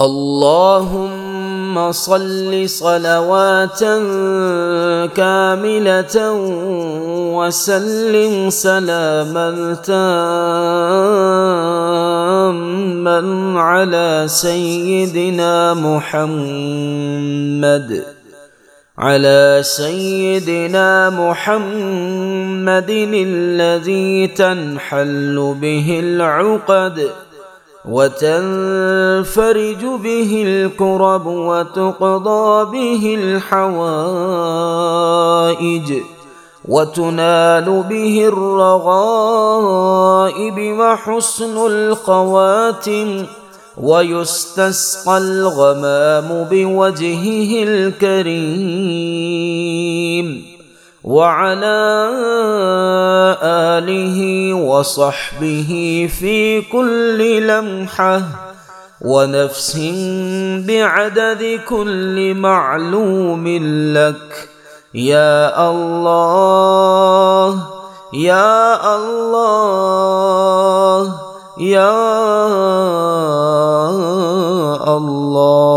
اللهم صل صلواتا كاملة وسلم سلاما تاما على سيدنا محمد الذي تنحل به العقد وتنفرج به الكرب وتقضى به الحوائج وتنال به الرغائب وحسن الخواتم ويستسقى الغمام بوجهه الكريم وعلى آله وصحبه في كل لمحة ونفس بعدد كل معلوم لك يا الله يا الله يا الله.